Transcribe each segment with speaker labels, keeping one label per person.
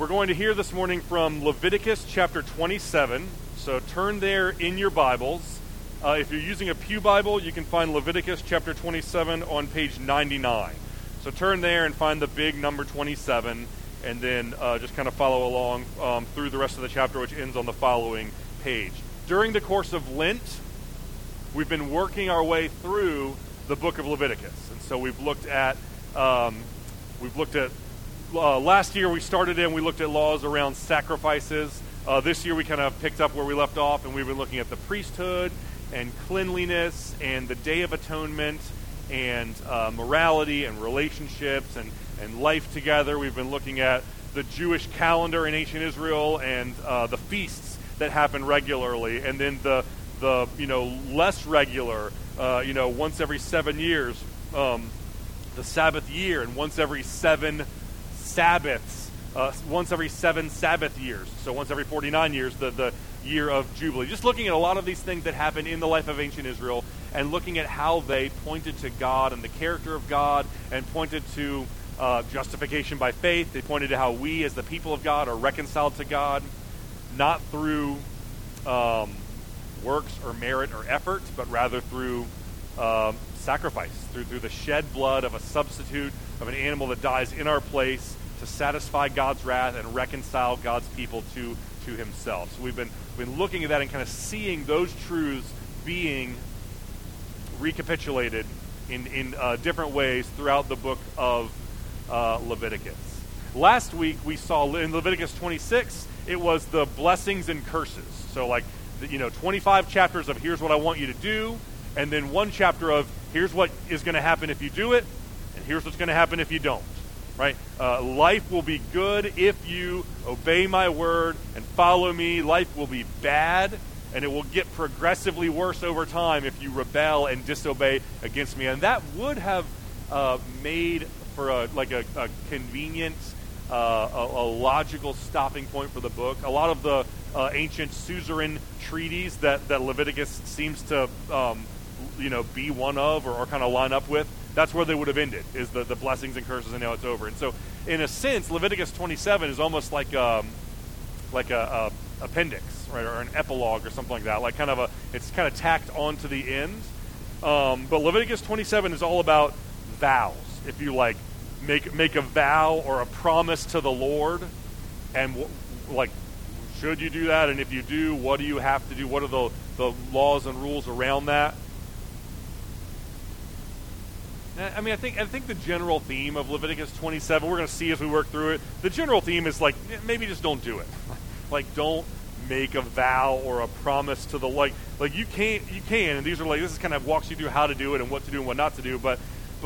Speaker 1: We're going to hear this morning from Leviticus chapter 27. So turn there in your Bibles. If you're using a Pew Bible, you can find Leviticus chapter 27 on page 99. So turn there and find the big number 27, and then just kind of follow along through the rest of the chapter, which ends on the following page. During the course of Lent, we've been working our way through the book of Leviticus. And so we've looked at last year we started in, we looked at laws around sacrifices. This year we kind of picked up where we left off, and we've been looking at the priesthood and cleanliness and the Day of Atonement and morality and relationships and life together. We've been looking at the Jewish calendar in ancient Israel and the feasts that happen regularly, and then the less regular, once every 7 years, the Sabbath year, and once every 7 Sabbaths, once every 7 Sabbath years, so once every 49 years, the year of Jubilee. Just looking at a lot of these things that happen in the life of ancient Israel and looking at how they pointed to God and the character of God and pointed to justification by faith. They pointed to how we as the people of God are reconciled to God, not through works or merit or effort, but rather through sacrifice, through the shed blood of a substitute, of an animal that dies in our place to satisfy God's wrath and reconcile God's people to himself. So we've been looking at that and kind of seeing those truths being recapitulated in different ways throughout the book of Leviticus. Last week we saw in Leviticus 26, it was the blessings and curses. So 25 chapters of here's what I want you to do, and then one chapter of here's what is going to happen if you do it, and here's what's going to happen if you don't. Right? Life will be good if you obey my word and follow me. Life will be bad, and it will get progressively worse over time if you rebel and disobey against me. And that would have made for a convenient, a logical stopping point for the book. A lot of the ancient suzerain treaties that Leviticus seems to be one of or kind of line up with, that's where they would have ended, is the blessings and curses, and now it's over. And so, in a sense, Leviticus 27 is almost like a appendix, right, or an epilogue or something like that. It's kind of tacked onto the end. But Leviticus 27 is all about vows. If you make a vow or a promise to the Lord, and should you do that? And if you do, what do you have to do? What are the laws and rules around that? I mean, I think the general theme of Leviticus 27, we're going to see as we work through it, the general theme is maybe just don't do it. Don't make a vow or a promise to the you can, and these are this is kind of walks you through how to do it and what to do and what not to do, but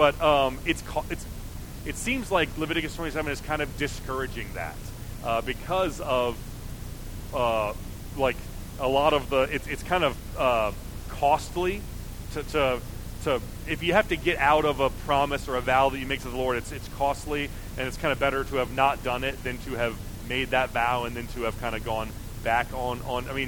Speaker 1: it seems like Leviticus 27 is kind of discouraging that because of a lot of it's kind of costly to if you have to get out of a promise or a vow that you make to the Lord, it's costly, and it's kind of better to have not done it than to have made that vow and then to have kind of gone back on.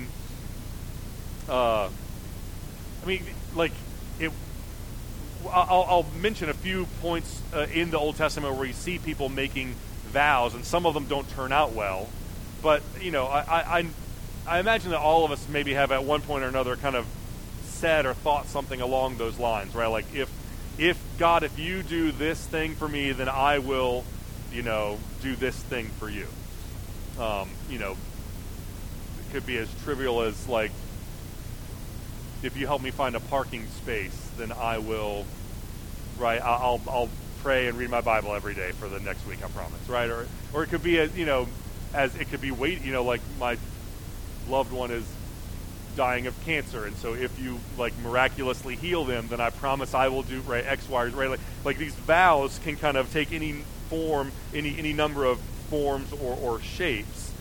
Speaker 1: I'll mention a few points in the Old Testament where you see people making vows, and some of them don't turn out well. But I imagine that all of us maybe have at one point or another kind of said or thought something along those lines, right? If God, if you do this thing for me, then I will, do this thing for you. It could be as trivial as if you help me find a parking space, then I will, right? I'll pray and read my Bible every day for the next week, I promise, right? Or it could be as it could be my loved one is dying of cancer, and so if you miraculously heal them, then I promise I will do X, Y, right? These vows can kind of take any form, any number of forms or shapes,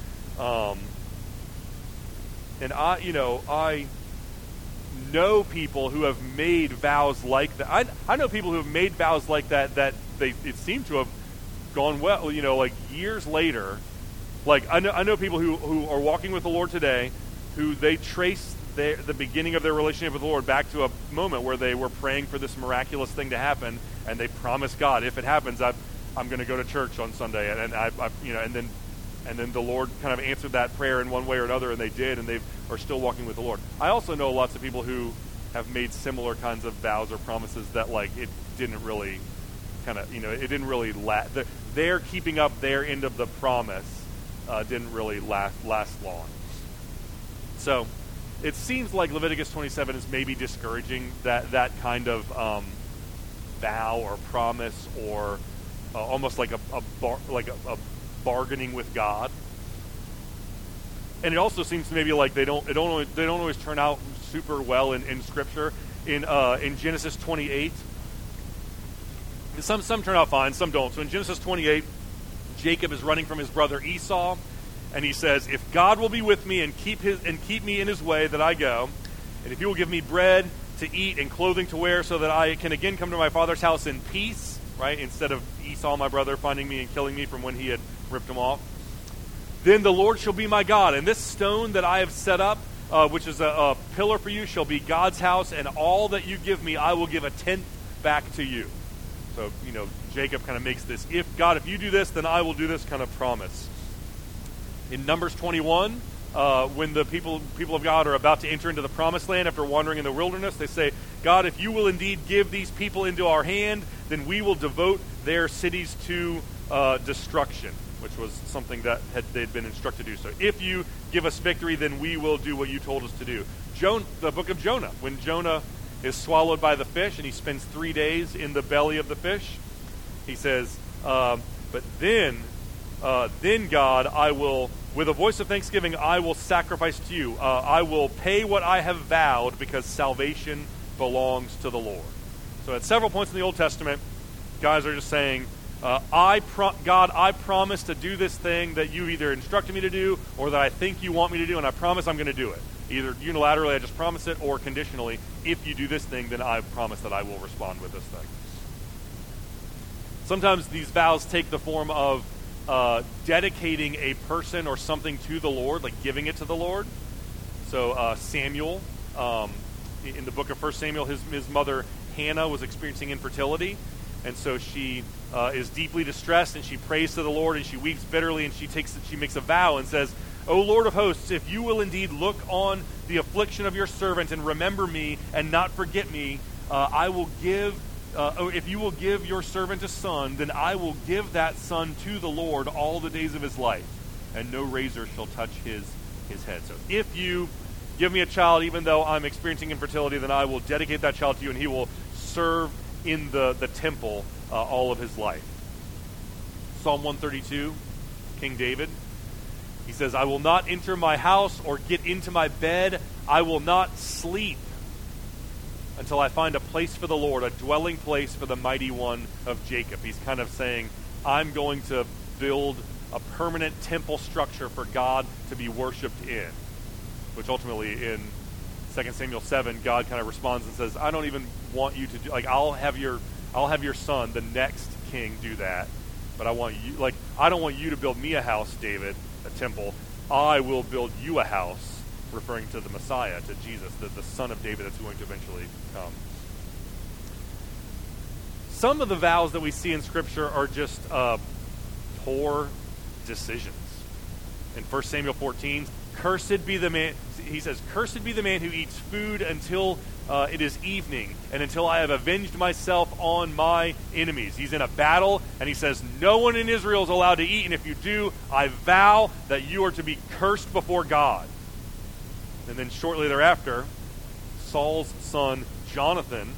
Speaker 1: and I know people who have made vows like that. I know people who have made vows like that it seemed to have gone well. Years later, I know people who are walking with the Lord today, who they trace the beginning of their relationship with the Lord back to a moment where they were praying for this miraculous thing to happen, and they promised God, if it happens, I'm going to go to church on Sunday, and then And then the Lord kind of answered that prayer in one way or another, and they did, and they are still walking with the Lord. I also know lots of people who have made similar kinds of vows or promises that, like, it didn't really it didn't really last. Their keeping up their end of the promise didn't really last long. So it seems like Leviticus 27 is maybe discouraging that kind of vow or promise, or almost like a bargaining with God. And it also seems maybe like they don't always turn out super well in Scripture. In Genesis 28, some turn out fine, some don't. So in Genesis 28, Jacob is running from his brother Esau, and he says, "If God will be with me and keep me in His way that I go, and if He will give me bread to eat and clothing to wear, so that I can again come to my father's house in peace," right? Instead of Esau, my brother, finding me and killing me from when he had ripped him off, "then the Lord shall be my God, and this stone that I have set up, which is a pillar for you, shall be God's house, and all that you give me, I will give a tenth back to you." So, Jacob kind of makes this, if you do this, then I will do this kind of promise. In Numbers 21, when the people of God are about to enter into the promised land after wandering in the wilderness, they say, "God, if you will indeed give these people into our hand, then we will devote their cities to destruction," which was something that they'd been instructed to do. So if you give us victory, then we will do what you told us to do. The book of Jonah, when Jonah is swallowed by the fish and he spends 3 days in the belly of the fish, he says, "But then God, I will, with a voice of thanksgiving, I will sacrifice to you. I will pay what I have vowed, because salvation belongs to the Lord." So at several points in the Old Testament, guys are just saying, God, I promise to do this thing that you either instructed me to do or that I think you want me to do, and I promise I'm going to do it. Either unilaterally, I just promise it, or conditionally, if you do this thing, then I promise that I will respond with this thing. Sometimes these vows take the form of dedicating a person or something to the Lord, like giving it to the Lord. So Samuel, in the book of 1 Samuel, his mother Hannah was experiencing infertility, and so she is deeply distressed, and she prays to the Lord, and she weeps bitterly, and she makes a vow and says, "O Lord of hosts, if you will indeed look on the affliction of your servant and remember me and not forget me, I will give. If you will give your servant a son, then I will give that son to the Lord all the days of his life, and no razor shall touch his head." So if you give me a child, even though I'm experiencing infertility, then I will dedicate that child to you, and he will serve in the temple all of his life. Psalm 132, King David, he says, "I will not enter my house or get into my bed. I will not sleep until I find a place for the Lord, a dwelling place for the mighty one of Jacob." He's kind of saying, I'm going to build a permanent temple structure for God to be worshipped in. Which ultimately in 2 Samuel 7, God kind of responds and says, "I don't even want you to do, I'll have your son, the next king, do that. But I don't want you to build me a house, David, a temple. I will build you a house," referring to the Messiah, to Jesus, the son of David that's going to eventually come. Some of the vows that we see in Scripture are just poor decisions. In 1 Samuel 14, "Cursed be the man," he says, "Cursed be the man who eats food until it is evening, and until I have avenged myself on my enemies." He's in a battle, and he says, "No one in Israel is allowed to eat, and if you do, I vow that you are to be cursed before God." And then shortly thereafter, Saul's son Jonathan,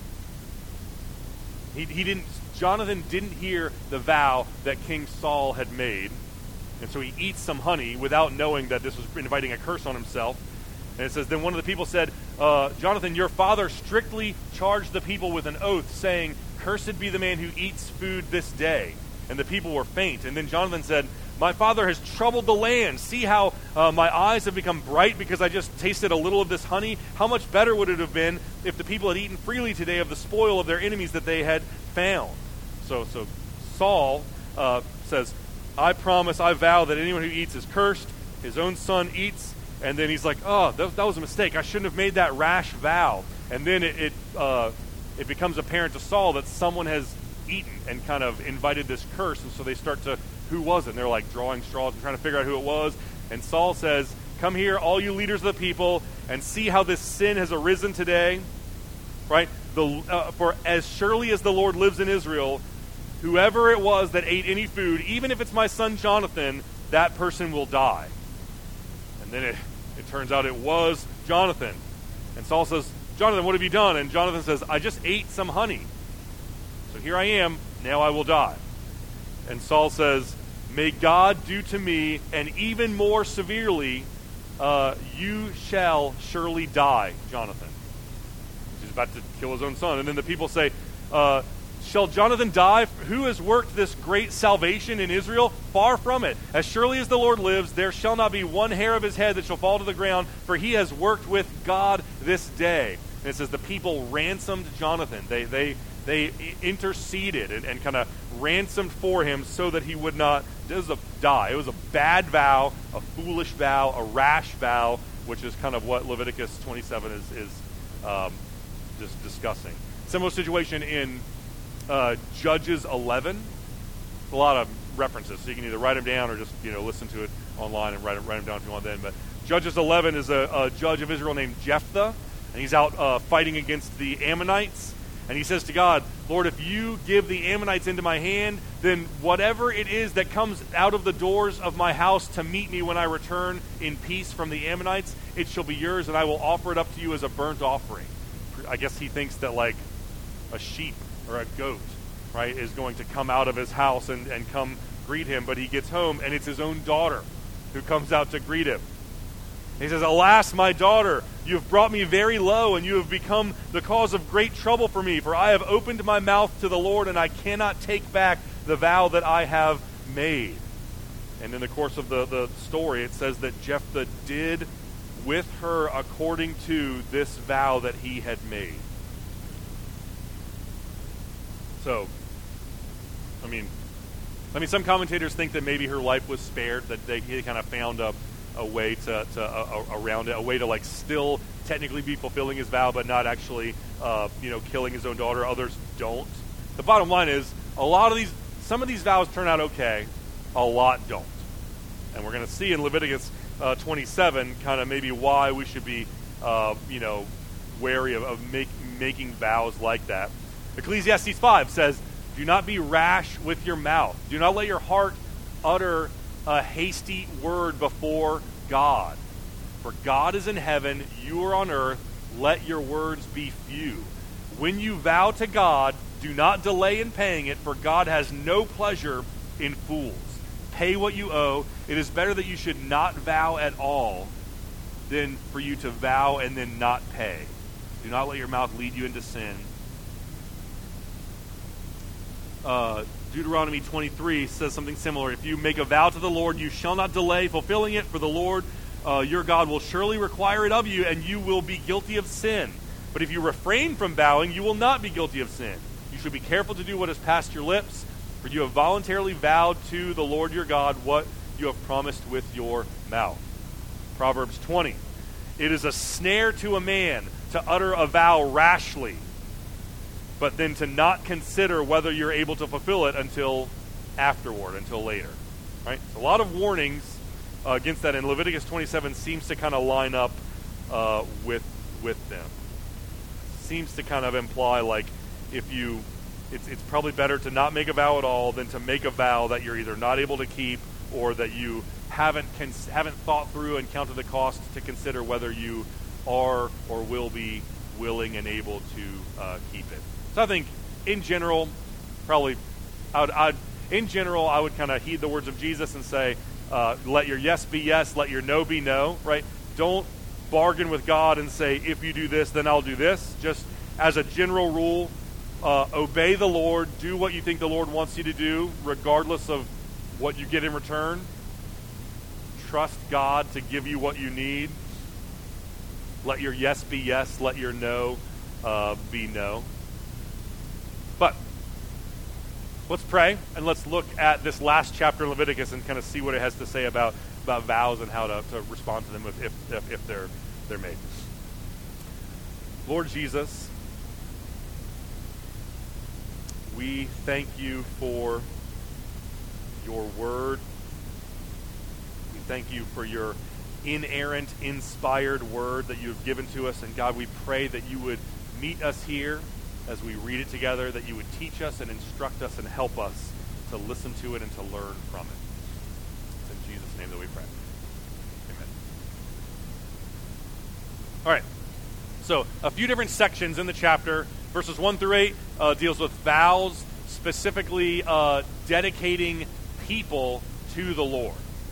Speaker 1: Jonathan didn't hear the vow that King Saul had made, and so he eats some honey without knowing that this was inviting a curse on himself. And it says, then one of the people said, "Jonathan, your father strictly charged the people with an oath, saying, 'Cursed be the man who eats food this day.' And the people were faint. And then Jonathan said, 'My father has troubled the land. See how my eyes have become bright because I just tasted a little of this honey. How much better would it have been if the people had eaten freely today of the spoil of their enemies that they had found?'" So Saul says, "I promise, I vow that anyone who eats is cursed." His own son eats, and then he's like, "Oh, that was a mistake. I shouldn't have made that rash vow." And then it becomes apparent to Saul that someone has eaten and kind of invited this curse, and so they start to who was it? And they're like drawing straws and trying to figure out who it was. And Saul says, come here, all you leaders of the people, and see how this sin has arisen today. Right? For as surely as the Lord lives in Israel, whoever it was that ate any food, even if it's my son Jonathan, that person will die. And then it turns out it was Jonathan. And Saul says, Jonathan, what have you done? And Jonathan says, I just ate some honey. So here I am, now I will die. And Saul says, may God do to me, and even more severely, you shall surely die, Jonathan. He's about to kill his own son. And then the people say, shall Jonathan die? Who has worked this great salvation in Israel? Far from it. As surely as the Lord lives, there shall not be one hair of his head that shall fall to the ground, for he has worked with God this day. And it says the people ransomed Jonathan. They interceded and kind of ransomed for him so that he would not die. It was a bad vow, a foolish vow, a rash vow, which is kind of what Leviticus 27 is just discussing. Similar situation in Judges 11. A lot of references, so you can either write them down or just listen to it online and write them down if you want then. But Judges 11 is a judge of Israel named Jephthah, and he's out fighting against the Ammonites. And he says to God, Lord, if you give the Ammonites into my hand, then whatever it is that comes out of the doors of my house to meet me when I return in peace from the Ammonites, it shall be yours, and I will offer it up to you as a burnt offering. I guess he thinks that like a sheep or a goat, right, is going to come out of his house and come greet him. But he gets home, and it's his own daughter who comes out to greet him. He says, alas, my daughter, you have brought me very low, and you have become the cause of great trouble for me. For I have opened my mouth to the Lord, and I cannot take back the vow that I have made. And in the course of the story, it says that Jephthah did with her according to this vow that he had made. So, I mean, some commentators think that maybe her life was spared, that he kind of found a way to around it, a way to like still technically be fulfilling his vow, but not actually, killing his own daughter. Others don't. The bottom line is, some of these vows turn out okay, a lot don't, and we're going to see in Leviticus 27 kind of maybe why we should be, wary of making vows like that. Ecclesiastes 5 says, "Do not be rash with your mouth. Do not let your heart utter a hasty word before God. For God is in heaven, you are on earth. Let your words be few. When you vow to God, do not delay in paying it, for God has no pleasure in fools. Pay what you owe. It is better that you should not vow at all than for you to vow and then not pay. Do not let your mouth lead you into sin." Deuteronomy 23 says something similar. "If you make a vow to the Lord, you shall not delay fulfilling it, for the Lord your God will surely require it of you, and you will be guilty of sin. But if you refrain from vowing, you will not be guilty of sin. You should be careful to do what has passed your lips, for you have voluntarily vowed to the Lord your God what you have promised with your mouth." Proverbs 20. "It is a snare to a man to utter a vow rashly, but then to not consider whether you're able to fulfill it until afterward, until later." Right? So a lot of warnings against that, and Leviticus 27 seems to kind of line up with them. Seems to kind of imply like it's probably better to not make a vow at all than to make a vow that you're either not able to keep or that you haven't thought through and counted the cost to consider whether you are or will be willing and able to keep it. So I think, in general, I would kind of heed the words of Jesus and say, let your yes be yes, let your no be no, right? Don't bargain with God and say, if you do this, then I'll do this. Just as a general rule, obey the Lord, do what you think the Lord wants you to do, regardless of what you get in return. Trust God to give you what you need. Let your yes be yes, let your no be no. But let's pray, and let's look at this last chapter in Leviticus and kind of see what it has to say about vows and how to respond to them if they're made. Lord Jesus, we thank you for your word. We thank you for your inerrant, inspired word that you have given to us. And God, we pray that you would meet us here as we read it together, that you would teach us and instruct us and help us to listen to it and to learn from it. It's in Jesus' name that we pray. Amen. All right. So a few different sections in the chapter. Verses 1 through 8 deals with vows, specifically dedicating people to the Lord.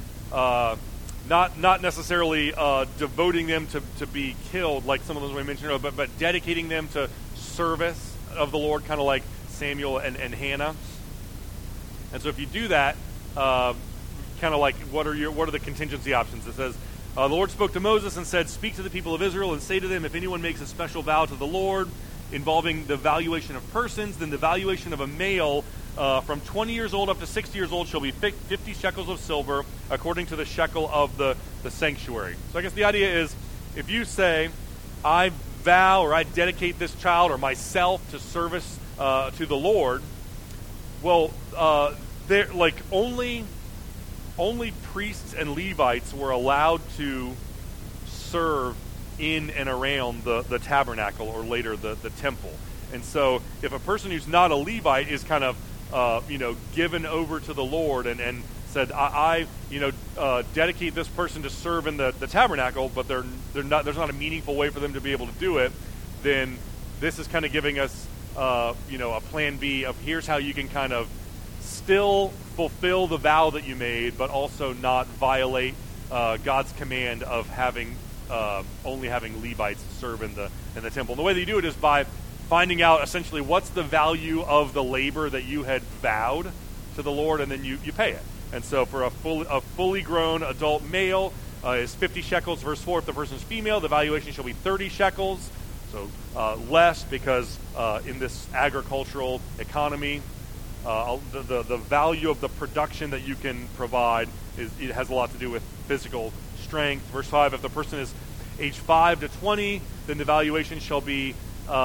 Speaker 1: Not necessarily devoting them to be killed, like some of those we mentioned, but dedicating them to service of the Lord, kind of like Samuel and Hannah. And so if you do that, kind of like what are the contingency options? It says, the Lord spoke to Moses and said, "Speak to the people of Israel and say to them, if anyone makes a special vow to the Lord involving the valuation of persons, then the valuation of a male from 20 years old up to 60 years old shall be 50 shekels of silver, according to the shekel of the sanctuary." So I guess the idea is, if you say, "I vow or I dedicate this child or myself to service to the Lord," well, they're like only priests and Levites were allowed to serve in and around the tabernacle, or later the temple. And so if a person who's not a Levite is kind of given over to the Lord and said, I dedicate this person to serve in the tabernacle, but there's not a meaningful way for them to be able to do it, then this is kind of giving us a plan B of here's how you can kind of still fulfill the vow that you made, but also not violate God's command of only having Levites serve in the temple. And the way that you do it is by finding out essentially what's the value of the labor that you had vowed to the Lord, and then you pay it. And so for a fully grown adult male is 50 shekels. Verse 4, if the person is female, the valuation shall be 30 shekels. So less, because in this agricultural economy, the value of the production that you can provide it has a lot to do with physical strength. Verse 5, if the person is age 5 to 20, then the valuation shall be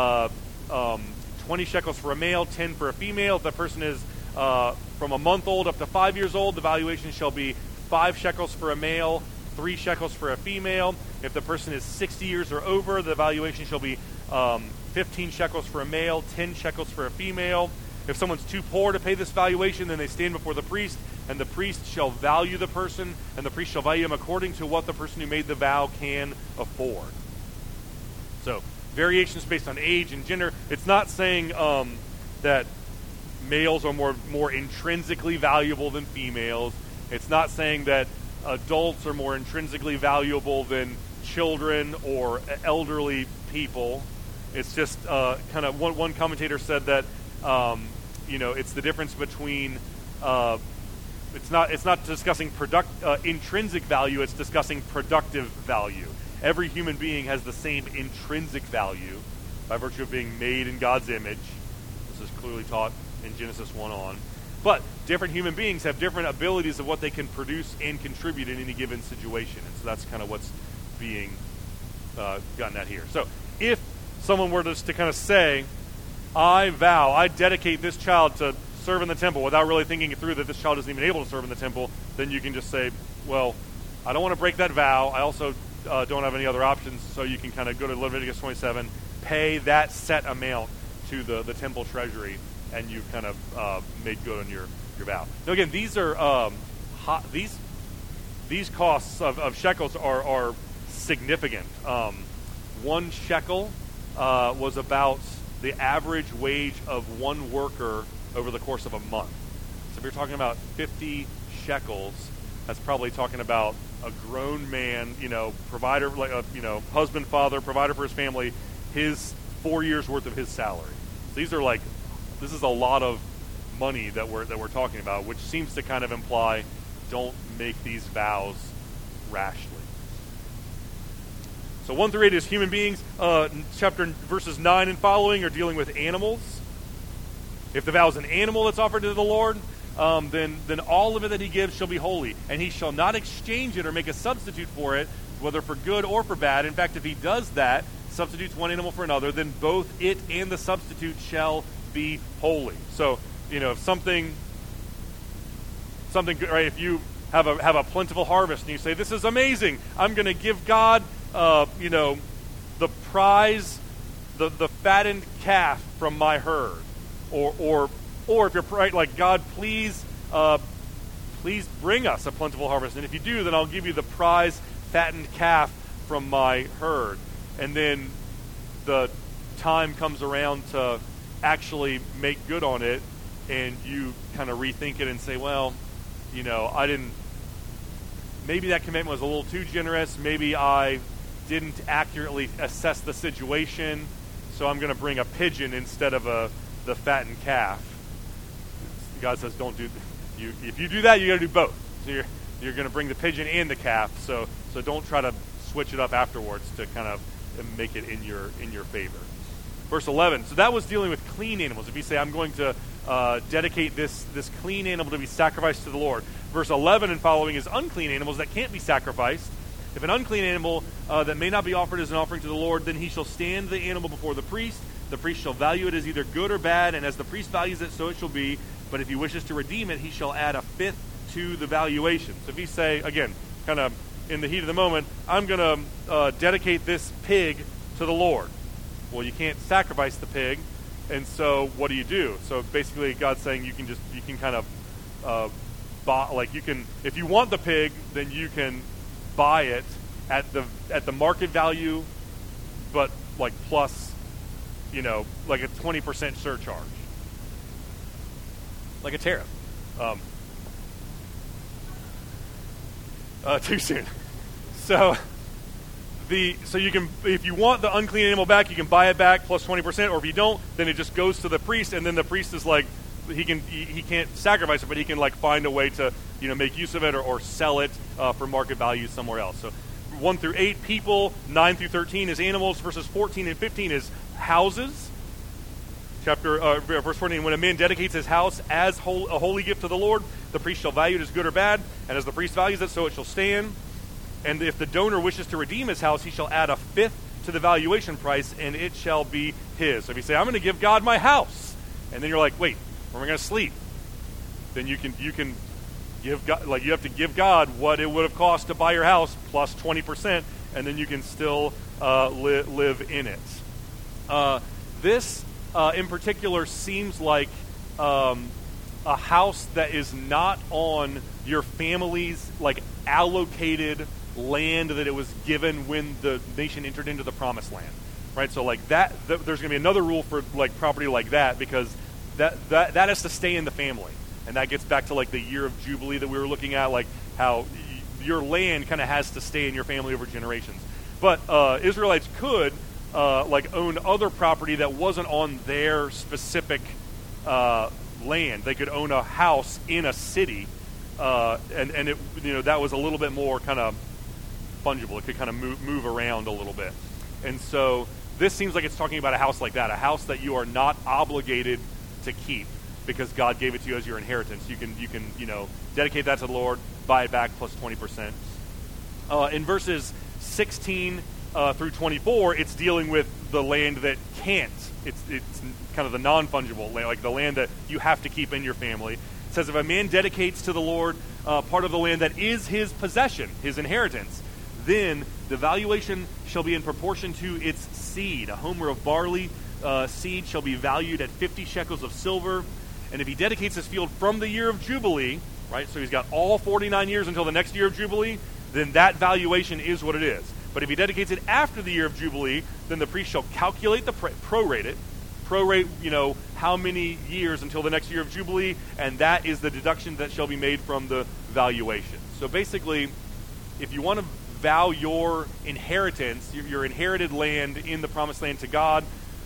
Speaker 1: 20 shekels for a male, 10 for a female. If the person is from a month old up to 5 years old, the valuation shall be 5 shekels for a male, 3 shekels for a female. If the person is 60 years or over, the valuation shall be 15 shekels for a male, 10 shekels for a female. If someone's too poor to pay this valuation, then they stand before the priest, and the priest shall value the person, and the priest shall value him according to what the person who made the vow can afford. So, variations based on age and gender. It's not saying that males are more intrinsically valuable than females. It's not saying that adults are more intrinsically valuable than children or elderly people. It's just kind of one commentator said that it's the difference between it's not discussing intrinsic value. It's discussing productive value. Every human being has the same intrinsic value by virtue of being made in God's image. This is clearly taught in Genesis 1 on. But different human beings have different abilities of what they can produce and contribute in any given situation. And so that's kind of what's being gotten at here. So if someone were to kind of say, I vow, I dedicate this child to serve in the temple, without really thinking it through that this child isn't even able to serve in the temple, then you can just say, well, I don't want to break that vow. I also don't have any other options, so you can kind of go to Leviticus 27, pay that set amount to the temple treasury, and you've kind of made good on your vow. Now again, these are these costs of shekels are significant. 1 shekel was about the average wage of one worker over the course of a month. So if you're talking about 50 shekels, that's probably talking about a grown man, provider, like husband, father, provider for his family, his 4 years worth of his salary. So this is a lot of money that we're talking about, which seems to kind of imply don't make these vows rashly. So 1 through 8 is human beings. Verses 9 and following are dealing with animals. If the vow is an animal that's offered to the Lord, then all of it that he gives shall be holy, and he shall not exchange it or make a substitute for it, whether for good or for bad. In fact, if he does that, substitutes one animal for another, then both it and the substitute shall be holy. So, if something something good, right? If you have a plentiful harvest and you say, this is amazing, I'm going to give God, the prize, the fattened calf from my herd, or if you're right, like, God, please bring us a plentiful harvest, and if you do, then I'll give you the prize fattened calf from my herd. And then the time comes around to actually make good on it, and you kind of rethink it and say, well, maybe that commitment was a little too generous. Maybe I didn't accurately assess the situation, so I'm going to bring a pigeon instead of the fattened calf. God says, don't do you. If you do that, you got to do both. So you're going to bring the pigeon and the calf. So don't try to switch it up afterwards to kind of make it in your favor. Verse 11. So that was dealing with clean animals. If you say, I'm going to dedicate this clean animal to be sacrificed to the Lord. Verse 11 and following is unclean animals that can't be sacrificed. If an unclean animal that may not be offered as an offering to the Lord, then he shall stand the animal before the priest. The priest shall value it as either good or bad, and as the priest values it, so it shall be. But if he wishes to redeem it, he shall add a fifth to the valuation. So if you say, again, kind of in the heat of the moment, I'm going to dedicate this pig to the Lord. Well, you can't sacrifice the pig, and so what do? So basically, God's saying you can kind of buy, like you can, if you want the pig, then you can buy it at the market value, but like plus, like a 20% surcharge, like a tariff. Too soon. So you can, if you want the unclean animal back, you can buy it back plus 20%, or if you don't, then it just goes to the priest, and then the priest is like, he can't sacrifice it, but he can like find a way to make use of it or sell it for market value somewhere else. So 1 through 8 people, 9 through 13 is animals, verses 14 and 15 is houses. Verse 14, when a man dedicates his house as a holy gift to the Lord, the priest shall value it as good or bad, and as the priest values it, so it shall stand. And if the donor wishes to redeem his house, he shall add a fifth to the valuation price, and it shall be his. So if you say, I'm going to give God my house, and then you're like, wait, where am I going to sleep? Then you can give God, like you have to give God what it would have cost to buy your house plus 20%, and then you can still live in it. This in particular seems like a house that is not on your family's like allocated land that it was given when the nation entered into the promised land, right? So like that there's going to be another rule for like property like that, because that has to stay in the family, and that gets back to like the year of Jubilee that we were looking at, like how your land kind of has to stay in your family over generations. But Israelites could like own other property that wasn't on their specific land. They could own a house in a city, and it that was a little bit more kind of fungible. It could kind of move around a little bit. And so this seems like it's talking about a house like that, a house that you are not obligated to keep because God gave it to you as your inheritance. You can dedicate that to the Lord, buy it back plus 20%. In verses 16 through 24, it's dealing with the land that can't. It's kind of the non-fungible land, like the land that you have to keep in your family. It says, if a man dedicates to the Lord part of the land that is his possession, his inheritance, then the valuation shall be in proportion to its seed. A homer of barley seed shall be valued at 50 shekels of silver. And if he dedicates his field from the year of Jubilee, right, so he's got all 49 years until the next year of Jubilee, then that valuation is what it is. But if he dedicates it after the year of Jubilee, then the priest shall calculate the prorate, how many years until the next year of Jubilee, and that is the deduction that shall be made from the valuation. So basically, if you want to vow your inheritance, your inherited land in the promised land to God,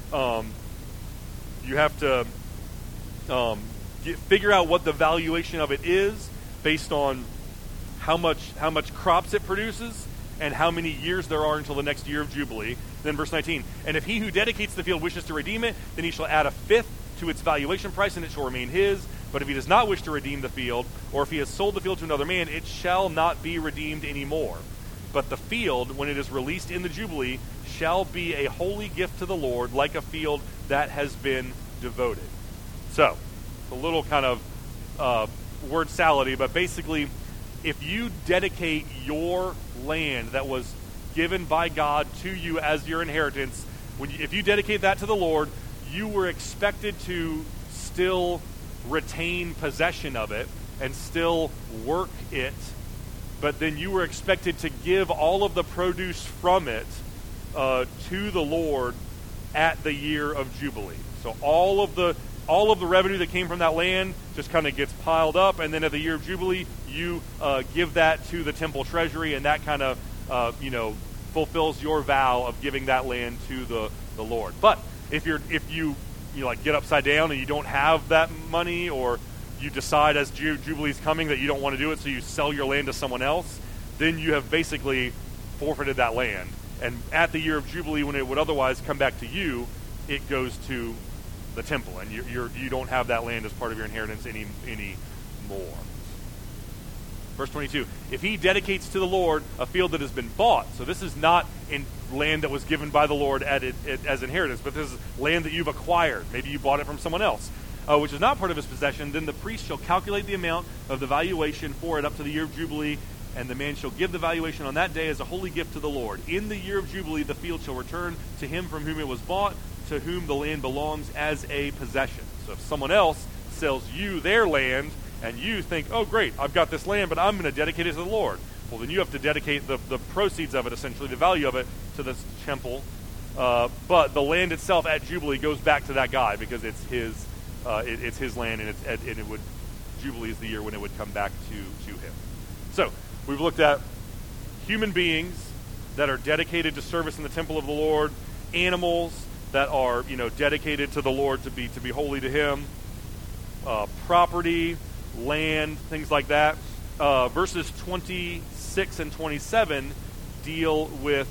Speaker 1: you have to figure out what the valuation of it is based on how much crops it produces and how many years there are until the next year of Jubilee. Then verse 19, and if he who dedicates the field wishes to redeem it, then he shall add a fifth to its valuation price, and it shall remain his. But if he does not wish to redeem the field, or if he has sold the field to another man, it shall not be redeemed anymore. But the field, when it is released in the Jubilee, shall be a holy gift to the Lord, like a field that has been devoted. So, it's a little kind of word sality, but basically, if you dedicate your land that was given by God to you as your inheritance, if you dedicate that to the Lord, you were expected to still retain possession of it and still work it, but then you were expected to give all of the produce from it to the Lord at the year of Jubilee. So all of the revenue that came from that land just kind of gets piled up, and then at the year of Jubilee, you give that to the temple treasury, and that kind of fulfills your vow of giving that land to the Lord. But if you like get upside down and you don't have that money, or you decide as Jubilee's coming that you don't want to do it, so you sell your land to someone else, then you have basically forfeited that land. And at the year of Jubilee, when it would otherwise come back to you, it goes to the temple, and you don't have that land as part of your inheritance anymore. Verse 22, if he dedicates to the Lord a field that has been bought, so this is not in land that was given by the Lord as inheritance, but this is land that you've acquired. Maybe you bought it from someone else, which is not part of his possession, then the priest shall calculate the amount of the valuation for it up to the year of Jubilee, and the man shall give the valuation on that day as a holy gift to the Lord. In the year of Jubilee, the field shall return to him from whom it was bought, to whom the land belongs as a possession. So if someone else sells you their land, and you think, oh great, I've got this land, but I'm going to dedicate it to the Lord. Well, then you have to dedicate the proceeds of it, essentially, the value of it, to this temple. But the land itself at Jubilee goes back to that guy because it's his land, and Jubilee is the year when it would come back to him. So we've looked at human beings that are dedicated to service in the temple of the Lord, animals that are dedicated to the Lord to be holy to Him, property, land, things like that. Verses 26 and 27 deal with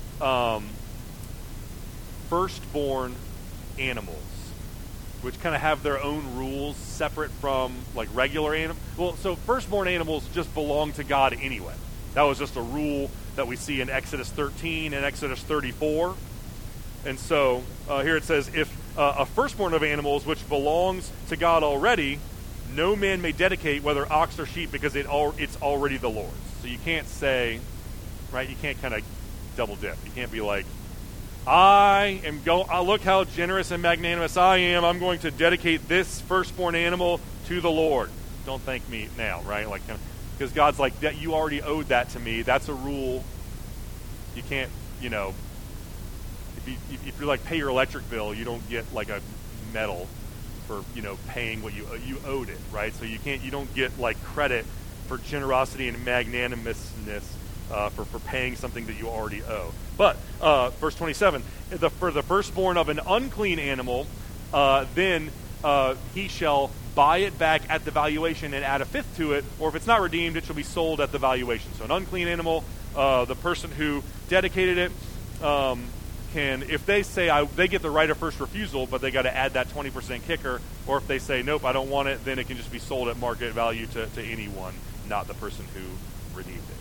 Speaker 1: firstborn animals, which kind of have their own rules separate from like regular animals. Well, so firstborn animals just belong to God anyway. That was just a rule that we see in Exodus 13 and Exodus 34. And so here it says, if a firstborn of animals which belongs to God already, no man may dedicate, whether ox or sheep, because it's already the Lord's. So you can't say, right, you can't kind of double dip. You can't be like, look how generous and magnanimous I am. I'm going to dedicate this firstborn animal to the Lord. Don't thank me now, right? Like, because God's like, that you already owed that to me. That's a rule. You can't, if you like pay your electric bill, you don't get like a medal for paying what you owed it, right? So you don't get like credit for generosity and magnanimousness for paying something that you already owe. But verse 27, for the firstborn of an unclean animal, then he shall buy it back at the valuation and add a fifth to it, or if it's not redeemed, it shall be sold at the valuation. So an unclean animal, the person who dedicated it can, if they say they get the right of first refusal, but they got to add that 20% kicker, or if they say nope, I don't want it, then it can just be sold at market value to anyone, not the person who redeemed it.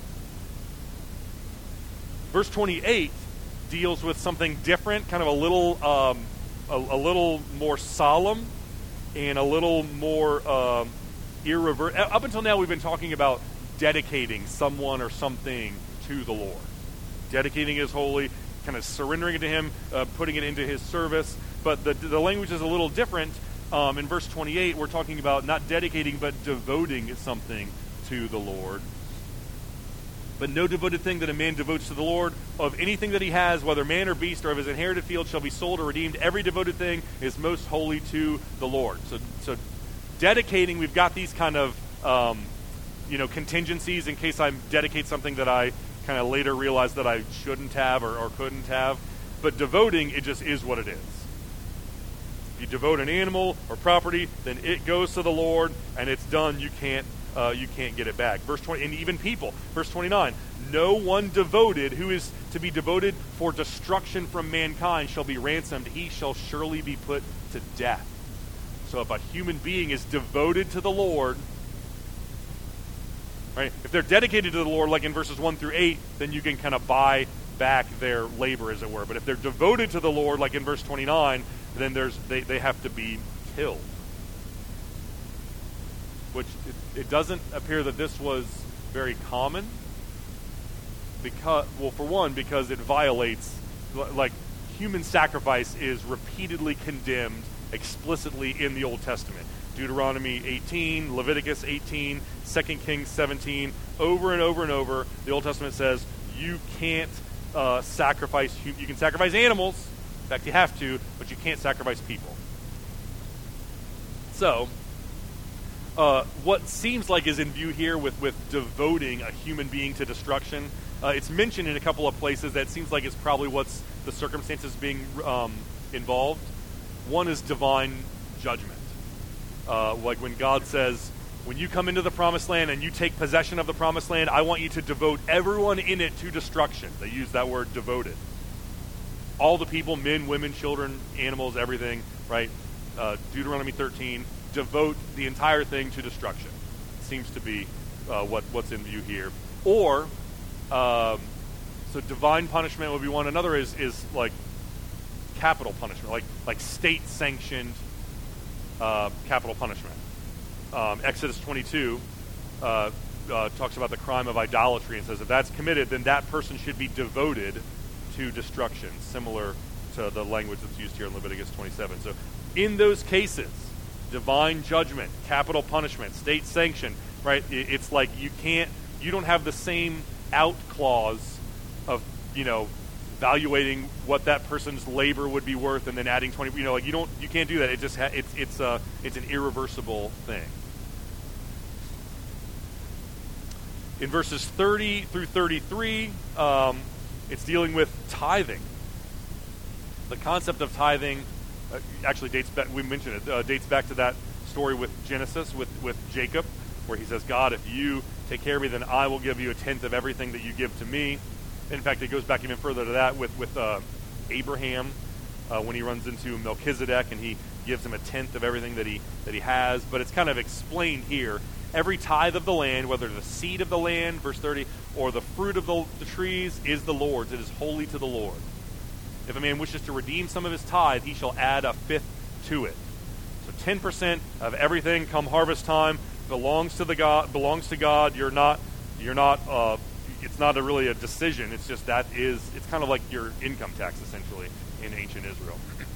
Speaker 1: Verse 28 deals with something different, kind of a little more solemn and a little more irreversible. Up until now, we've been talking about dedicating someone or something to the Lord. Dedicating is holy, kind of surrendering it to Him, putting it into His service. But the language is a little different. In verse 28, we're talking about not dedicating, but devoting something to the Lord. But no devoted thing that a man devotes to the Lord of anything that he has, whether man or beast, or of his inherited field, shall be sold or redeemed. Every devoted thing is most holy to the Lord. So dedicating, we've got these kind of contingencies in case I dedicate something that I kind of later realize that I shouldn't have or couldn't have. But devoting, it just is what it is. If you devote an animal or property, then it goes to the Lord and it's done. You can't get it back. Verse 20, and even people. Verse 29, no one devoted who is to be devoted for destruction from mankind shall be ransomed. He shall surely be put to death. So if a human being is devoted to the Lord, right? If they're dedicated to the Lord, like in verses 1 through 8, then you can kind of buy back their labor, as it were. But if they're devoted to the Lord, like in verse 29, then they have to be killed. Which it doesn't appear that this was very common. Because, well, for one, because it violates, like, human sacrifice is repeatedly condemned explicitly in the Old Testament. Deuteronomy 18, Leviticus 18, 2 Kings 17, over and over and over, the Old Testament says you can't sacrifice, you can sacrifice animals, in fact you have to, but you can't sacrifice people. So, what seems like is in view here with devoting a human being to destruction, it's mentioned in a couple of places that seems like it's probably what's the circumstances being involved. One is divine judgment. Like when God says, when you come into the promised land and you take possession of the promised land, I want you to devote everyone in it to destruction. They use that word devoted. All the people, men, women, children, animals, everything, right? Deuteronomy 13, devote the entire thing to destruction. Seems to be what's in view here. Or, so divine punishment would be one. Another is like capital punishment, like state-sanctioned capital punishment. Exodus 22 talks about the crime of idolatry and says if that's committed, then that person should be devoted to destruction, similar to the language that's used here in Leviticus 27. So in those cases, divine judgment, capital punishment, state sanction, right? It's like you don't have the same out clause of, evaluating what that person's labor would be worth and then adding 20, you can't do that. It just it's an irreversible thing. In verses 30 through 33, it's dealing with tithing. The concept of tithing actually dates back, we mentioned it, dates back to that story with Genesis, with Jacob, where he says, God, if you take care of me, then I will give you a tenth of everything that you give to me. In fact, it goes back even further to that with Abraham, when he runs into Melchizedek and he gives him a tenth of everything that he has. But it's kind of explained here. Every tithe of the land, whether the seed of the land, verse 30, or the fruit of the trees, is the Lord's. It is holy to the Lord. If a man wishes to redeem some of his tithe, he shall add a fifth to it. So 10% of everything come harvest time belongs to God. You're not. It's not really a decision. It's just it's kind of like your income tax essentially in ancient Israel.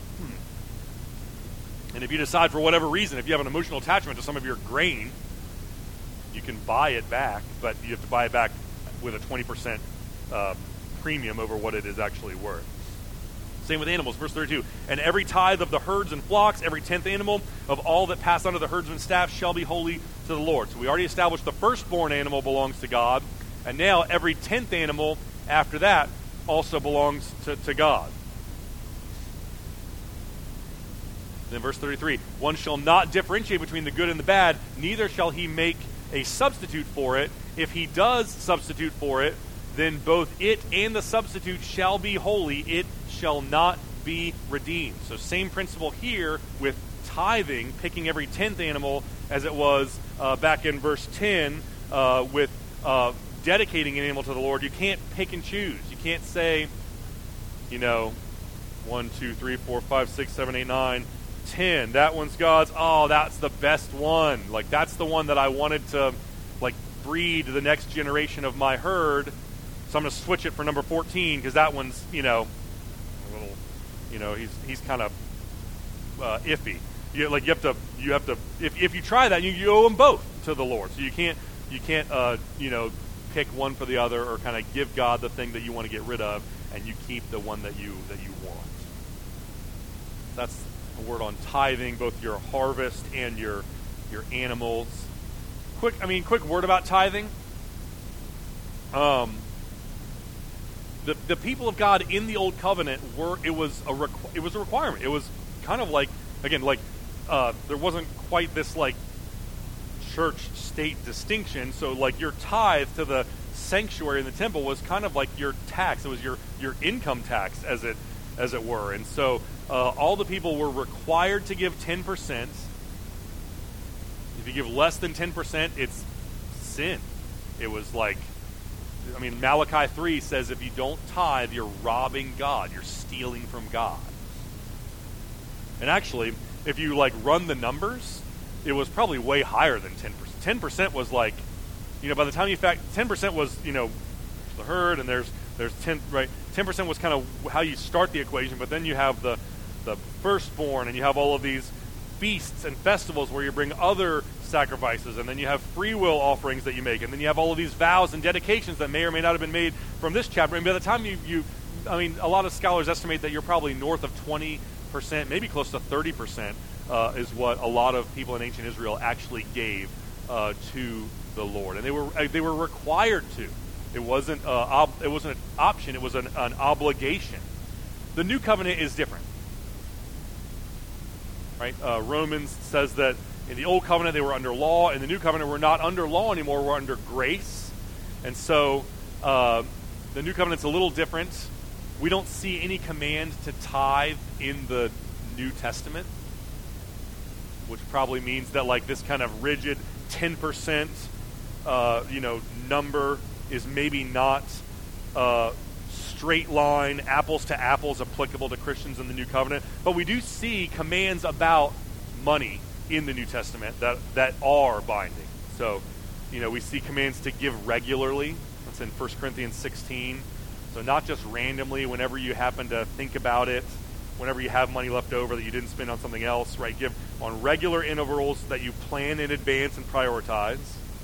Speaker 1: And if you decide for whatever reason, if you have an emotional attachment to some of your grain, you can buy it back, but you have to buy it back with a 20% premium over what it is actually worth. Same with animals, verse 32. And every tithe of the herds and flocks, every 10th animal of all that pass under the herdsman's staff shall be holy to the Lord. So we already established the firstborn animal belongs to God, and now every 10th animal after that also belongs to God. Then verse 33, one shall not differentiate between the good and the bad, neither shall he make a substitute for it. If he does substitute for it, then both it and the substitute shall be holy. It shall not be redeemed. So same principle here with tithing, picking every 10th animal as it was back in verse 10 with dedicating an animal to the Lord. You can't pick and choose. You can't say, 1, 2, 3, 4, 5, 6, 7, 8, 9, 10. That one's God's. Oh, that's the best one. Like, that's the one that I wanted to, breed the next generation of my herd. So I'm going to switch it for number 14 because that one's, a little, he's kind of iffy. You have to. If you try that, you owe them both to the Lord. So you can't, pick one for the other or kind of give God the thing that you want to get rid of, and you keep the one that you want. That's a word on tithing, both your harvest and your animals. Quick word about tithing. The people of God in the Old Covenant it was a requirement. It was kind of like, again, there wasn't quite this church-state distinction. So your tithe to the sanctuary in the temple was kind of like your tax. It was your income tax, as it were. And so all the people were required to give 10%. If you give less than 10%, it's sin. It was Malachi 3 says if you don't tithe, you're robbing God. You're stealing from God. And actually, if you run the numbers, it was probably way higher than 10%. 10% was like, by the time you 10% was, the herd, and there's 10, right? 10% was kind of how you start the equation, but then you have the firstborn, and you have all of these feasts and festivals where you bring other sacrifices, and then you have free will offerings that you make, and then you have all of these vows and dedications that may or may not have been made from this chapter. And by the time a lot of scholars estimate that you're probably north of 20%, maybe close to 30%, is what a lot of people in ancient Israel actually gave to the Lord, and they were required to. It wasn't an option; it was an obligation. The new covenant is different, right? Romans says that in the old covenant they were under law, in the new covenant we're not under law anymore; we're under grace, and so the new covenant's a little different. We don't see any command to tithe in the New Testament, which probably means that like this kind of rigid 10%, number is maybe not straight line, apples to apples applicable to Christians in the New Covenant. But we do see commands about money in the New Testament that are binding. So, we see commands to give regularly. That's in 1 Corinthians 16. So not just randomly whenever you happen to think about it, whenever you have money left over that you didn't spend on something else, right? Give on regular intervals that you plan in advance and prioritize.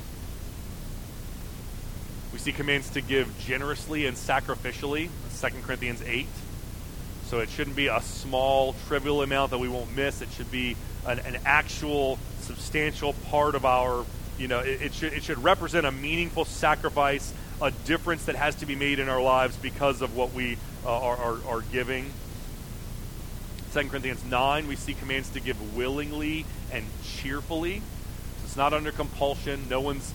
Speaker 1: We see commands to give generously and sacrificially, 2 Corinthians 8. So it shouldn't be a small, trivial amount that we won't miss. It should be an actual, substantial part of our, it should represent a meaningful sacrifice, a difference that has to be made in our lives because of what we are giving. 2 Corinthians 9, we see commands to give willingly and cheerfully. So it's not under compulsion. No one's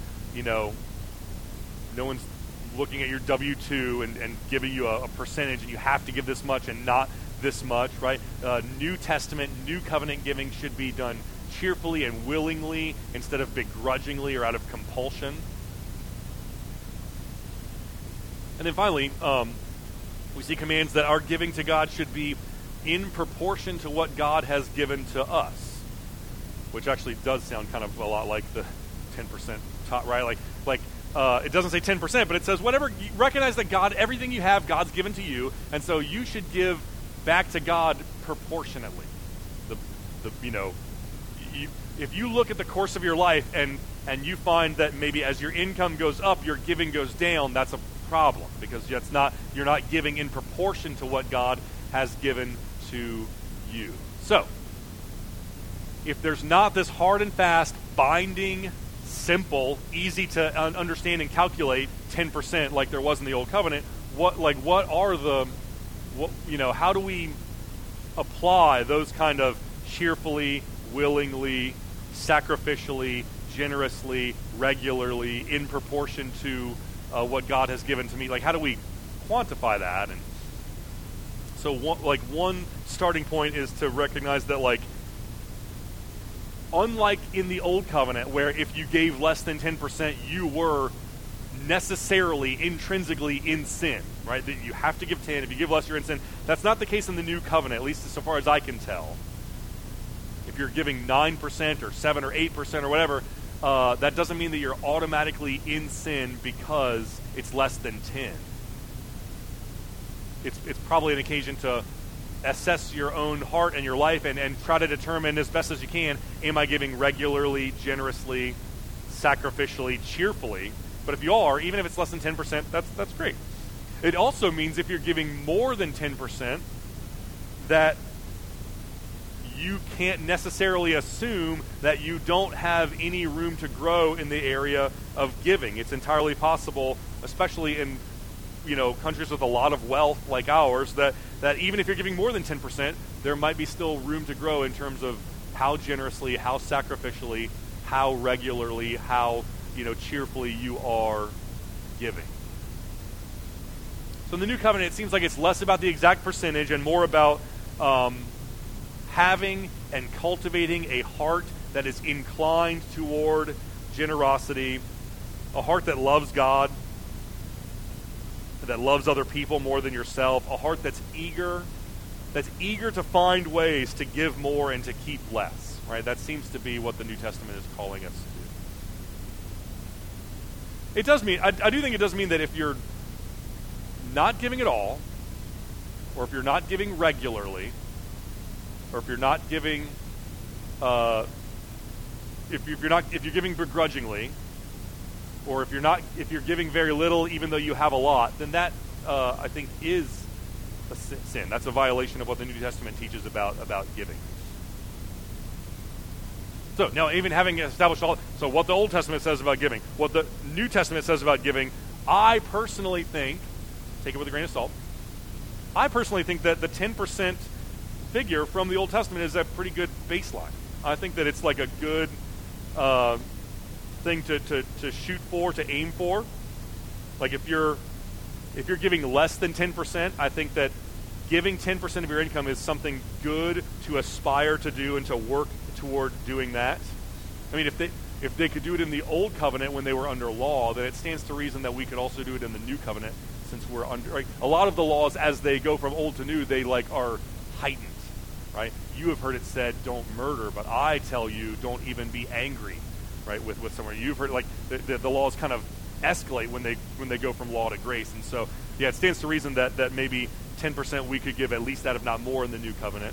Speaker 1: looking at your W-2 and giving you a percentage, and you have to give this much and not this much, right? New Testament, New Covenant giving should be done cheerfully and willingly instead of begrudgingly or out of compulsion. And then finally, we see commands that our giving to God should be in proportion to what God has given to us, which actually does sound kind of a lot like the 10% right? Like it doesn't say 10%, but it says whatever. You recognize that God, everything you have, God's given to you, and so you should give back to God proportionately. If you look at the course of your life and you find that maybe as your income goes up, your giving goes down, that's a problem, because you're not giving in proportion to what God has given to you. So, if there's not this hard and fast, binding, simple, easy to understand and calculate 10% like there was in the Old Covenant, how do we apply those kind of cheerfully, willingly, sacrificially, generously, regularly, in proportion to what God has given to me? Like, how do we quantify that? And so one starting point is to recognize that, unlike in the Old Covenant, where if you gave less than 10%, you were necessarily, intrinsically in sin, right? That you have to give 10. If you give less, you're in sin. That's not the case in the New Covenant, at least so far as I can tell. If you're giving 9% or 7 or 8% or whatever, that doesn't mean that you're automatically in sin because it's less than 10. It's probably an occasion to assess your own heart and your life and try to determine as best as you can, am I giving regularly, generously, sacrificially, cheerfully? But if you are, even if it's less than 10%, that's great. It also means if you're giving more than 10%, that you can't necessarily assume that you don't have any room to grow in the area of giving. It's entirely possible, especially in countries with a lot of wealth like ours, that even if you're giving more than 10%, there might be still room to grow in terms of how generously, how sacrificially, how regularly, how cheerfully you are giving. So in the New Covenant, it seems like it's less about the exact percentage and more about having and cultivating a heart that is inclined toward generosity, a heart that loves God, that loves other people more than yourself, a heart that's eager to find ways to give more and to keep less, right? That seems to be what the New Testament is calling us to do. It does mean, I do think it does mean that if you're not giving at all, or if you're not giving regularly, or if you're not giving, if you're giving begrudgingly, or if you're giving very little even though you have a lot, then that I think is a sin. That's a violation of what the New Testament teaches about giving. So now, even having established so what the Old Testament says about giving, what the New Testament says about giving, I personally think, take it with a grain of salt, I personally think that the 10% figure from the Old Testament is a pretty good baseline. I think that it's like a good thing to shoot for, to aim for. Like if you're giving less than 10%, I think that giving 10% of your income is something good to aspire to do and to work toward doing that. I mean, if they could do it in the Old Covenant when they were under law, then it stands to reason that we could also do it in the New Covenant since we're under. Right? A lot of the laws, as they go from old to new, they like are heightened. Right? You have heard it said, "Don't murder," but I tell you, don't even be angry. Right? With someone, you've heard like the laws kind of escalate when they go from law to grace, and so yeah, it stands to reason that maybe 10% we could give at least out, if not more, in the New Covenant.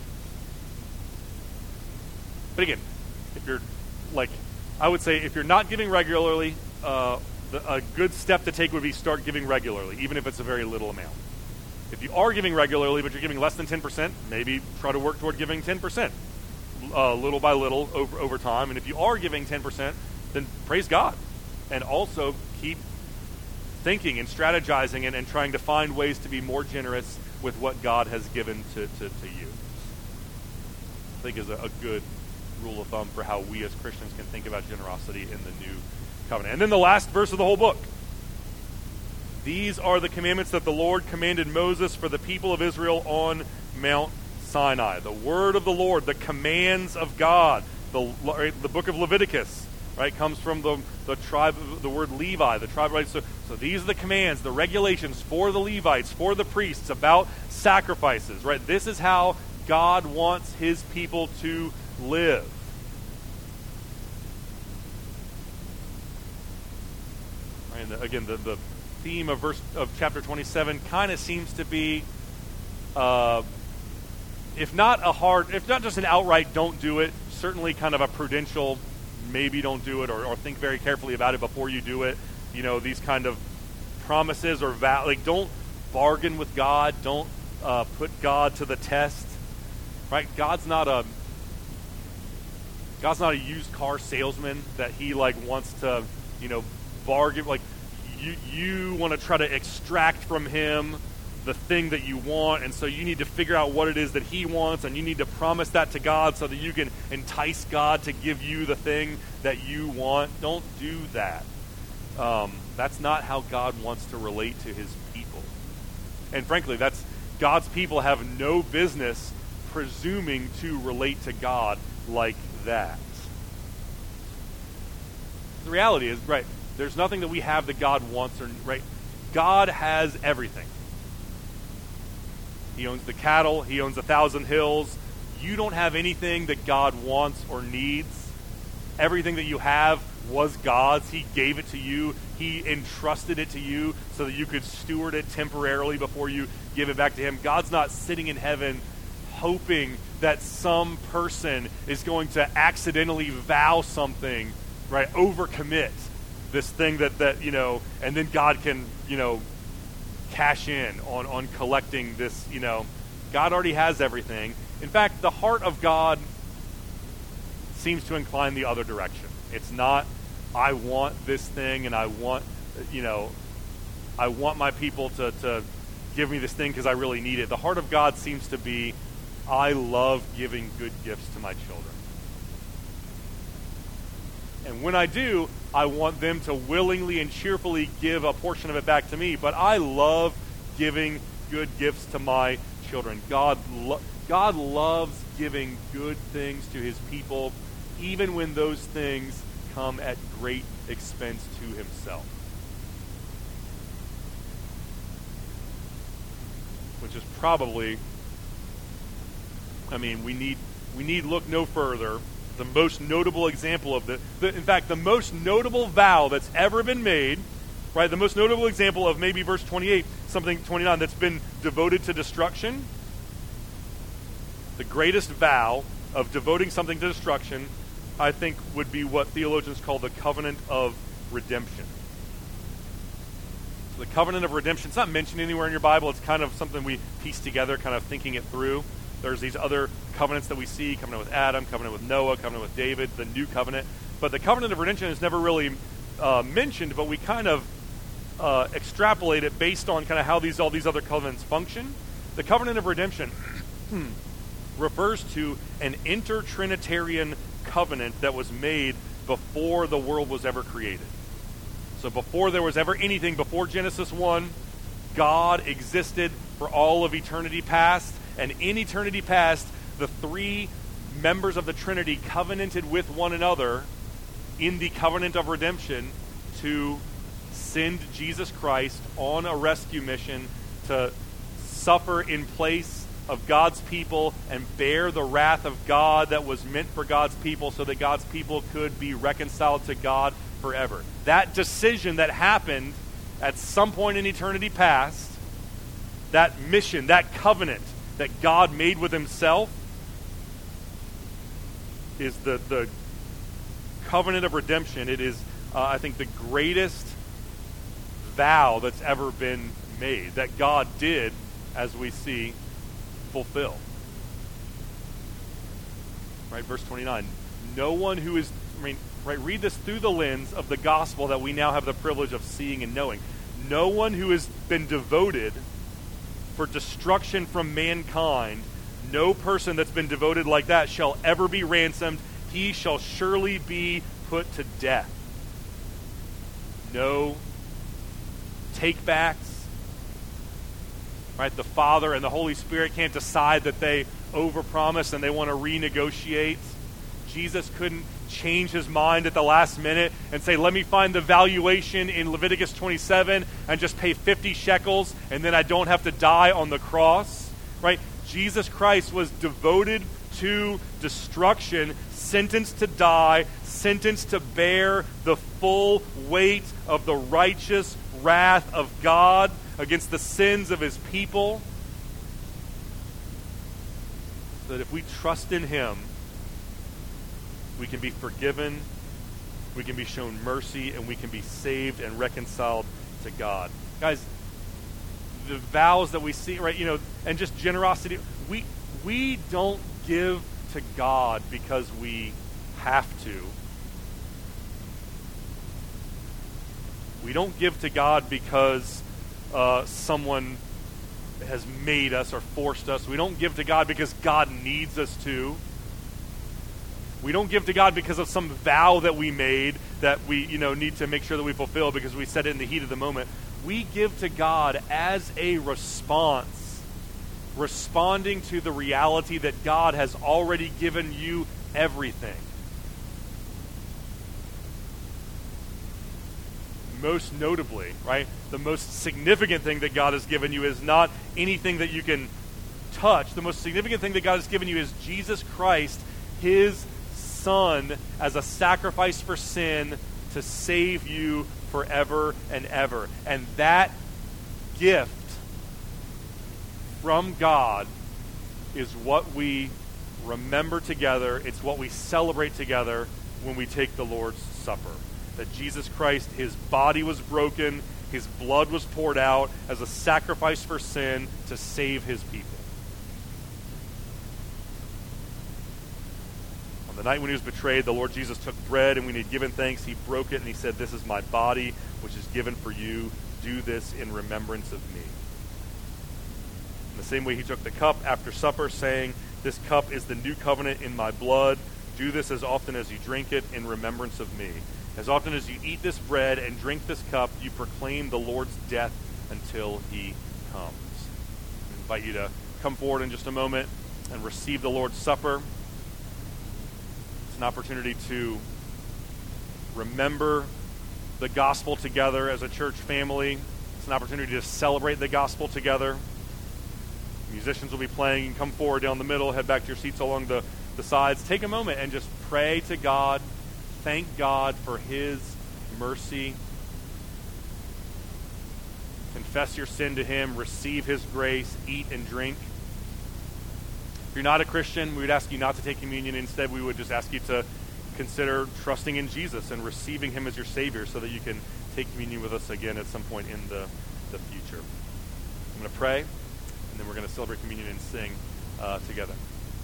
Speaker 1: But again, if you're like, I would say if you're not giving regularly, a good step to take would be start giving regularly, even if it's a very little amount. If you are giving regularly, but you're giving less than 10%, maybe try to work toward giving 10%, little by little over time. And if you are giving 10%, then praise God, and also keep thinking and strategizing and trying to find ways to be more generous with what God has given to you. I think is a good rule of thumb for how we as Christians can think about generosity in the New Covenant. And then the last verse of the whole book. These are the commandments that the Lord commanded Moses for the people of Israel on Mount Sinai. The word of the Lord, the commands of God. The book of Leviticus, right, comes from the tribe, the word Levi, the tribe, right? So these are the commands, the regulations for the Levites, for the priests about sacrifices, right? This is how God wants his people to live. Right, and again, the theme of chapter 27 kind of seems to be, if not just an outright don't do it, certainly kind of a prudential maybe don't do it, or think very carefully about it before you do it. You know, these kind of promises or like don't bargain with God, don't put God to the test. Right? God's not a used car salesman that he like wants to, bargain. Like you want to try to extract from him the thing that you want, and so you need to figure out what it is that he wants, and you need to promise that to God so that you can entice God to give you the thing that you want. Don't do that. That's not how God wants to relate to his people. And frankly, God's people have no business presuming to relate to God like that. The reality is, right, there's nothing that we have that God wants, right? God has everything. He owns the cattle. He owns 1,000 hills. You don't have anything that God wants or needs. Everything that you have was God's. He gave it to you. He entrusted it to you so that you could steward it temporarily before you give it back to him. God's not sitting in heaven hoping that some person is going to accidentally vow something, right, overcommit this thing that and then God can, cash in on collecting this, God already has everything. In fact, the heart of God seems to incline the other direction. It's not, I want this thing and I want my people to give me this thing because I really need it. The heart of God seems to be, I love giving good gifts to my children. And when I do, I want them to willingly and cheerfully give a portion of it back to me. But I love giving good gifts to my children. God loves giving good things to his people, even when those things come at great expense to himself. Which is probably, we need look no further. The most notable example of in fact, the most notable vow that's ever been made right? The most notable example of maybe verse 28, something 29 that's been devoted to destruction. The greatest vow of devoting something to destruction, I think, would be what theologians call the covenant of redemption. So the covenant of redemption, it's not mentioned anywhere in your Bible. It's kind of something we piece together, kind of thinking it through. There's these other covenants that we see, covenant with Adam, covenant with Noah, covenant with David, the new covenant. But the covenant of redemption is never really mentioned, but we kind of extrapolate it based on kind of how all these other covenants function. The covenant of redemption refers to an intertrinitarian covenant that was made before the world was ever created. So before there was ever anything, before Genesis 1, God existed for all of eternity past, and in eternity past, the three members of the Trinity covenanted with one another in the covenant of redemption to send Jesus Christ on a rescue mission to suffer in place of God's people and bear the wrath of God that was meant for God's people so that God's people could be reconciled to God forever. That decision that happened at some point in eternity past, that mission, that covenant that God made with himself, is the covenant of redemption. It is, I think, the greatest vow that's ever been made, that God did, as we see, fulfill. Right, verse 29. No one who is, read this through the lens of the gospel that we now have the privilege of seeing and knowing. No one who has been devoted for destruction from mankind, no person that's been devoted like that shall ever be ransomed. He shall surely be put to death. No takebacks. Right? The Father and the Holy Spirit can't decide that they overpromised and they want to renegotiate. Jesus couldn't change his mind at the last minute and say, let me find the valuation in Leviticus 27 and just pay 50 shekels and then I don't have to die on the cross. Right? Jesus Christ was devoted to destruction, sentenced to die, sentenced to bear the full weight of the righteous wrath of God against the sins of his people. So that if we trust in him, we can be forgiven, we can be shown mercy, and we can be saved and reconciled to God. Guys, the vows that we see, right, and just generosity, we don't give to God because we have to. We don't give to God because someone has made us or forced us. We don't give to God because God needs us to. We don't give to God because of some vow that we made that we, need to make sure that we fulfill because we said it in the heat of the moment. We give to God as a response, responding to the reality that God has already given you everything. Most notably, right, the most significant thing that God has given you is not anything that you can touch. The most significant thing that God has given you is Jesus Christ, his Son, as a sacrifice for sin to save you forever and ever. And that gift from God is what we remember together. It's what we celebrate together when we take the Lord's Supper. That Jesus Christ, his body was broken, his blood was poured out as a sacrifice for sin to save his people. On the night when he was betrayed, the Lord Jesus took bread, and when he had given thanks, he broke it, and he said, "This is my body, which is given for you. Do this in remembrance of me." In the same way, he took the cup after supper, saying, "This cup is the new covenant in my blood. Do this as often as you drink it in remembrance of me. As often as you eat this bread and drink this cup, you proclaim the Lord's death until he comes." I invite you to come forward in just a moment and receive the Lord's Supper. It's an opportunity to remember the gospel together as a church family. It's an opportunity to celebrate the gospel together. Musicians will be playing. You can come forward down the middle, head back to your seats along the sides. Take a moment and just pray to God. Thank God for his mercy. confess your sin to him, receive his grace, eat and drink. If you're not a Christian, we would ask you not to take communion. Instead, we would just ask you to consider trusting in Jesus and receiving him as your Savior so that you can take communion with us again at some point in the future. I'm going to pray, and then we're going to celebrate communion and sing together.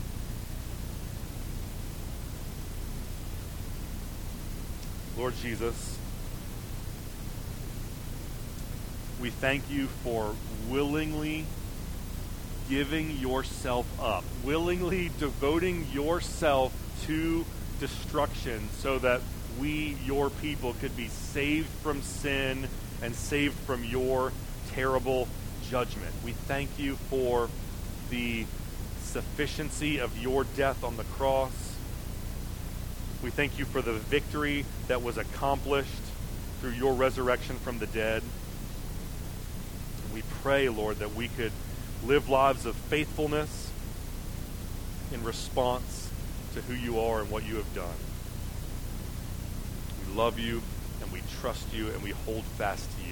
Speaker 1: Lord Jesus, we thank you for willingly giving yourself up, willingly devoting yourself to destruction so that we, your people, could be saved from sin and saved from your terrible judgment. We thank you for the sufficiency of your death on the cross. We thank you for the victory that was accomplished through your resurrection from the dead. We pray, Lord, that we could live lives of faithfulness in response to who you are and what you have done. We love you and we trust you and we hold fast to you.